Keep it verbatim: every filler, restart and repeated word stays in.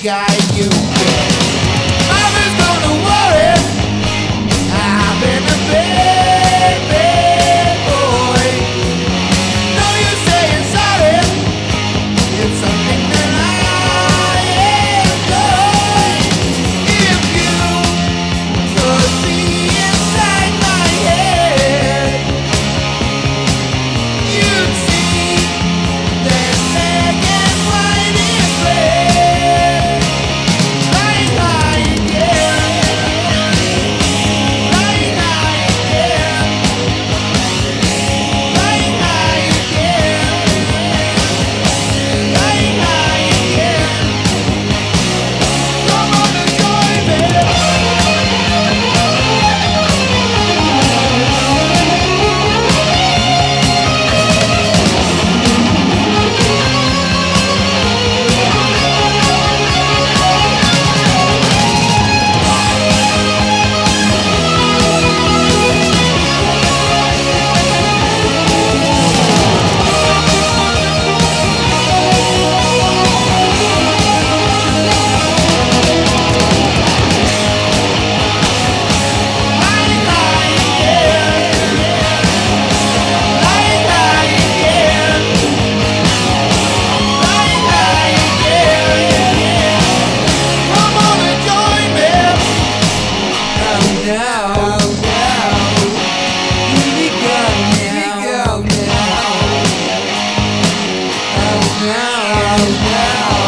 guy you get. Mama's gonna worry. I've been a baby boy. No use saying sorry. It's something that I enjoy. If you could see inside my head, you'd see that black and white is red. Flying high again, flying high again, flying high again, flying high again. Come on and join me. Flying high again, flying high again, flying high again. Come on and join me. Oh no, oh no, here we go now, here we go now. Oh no, oh no.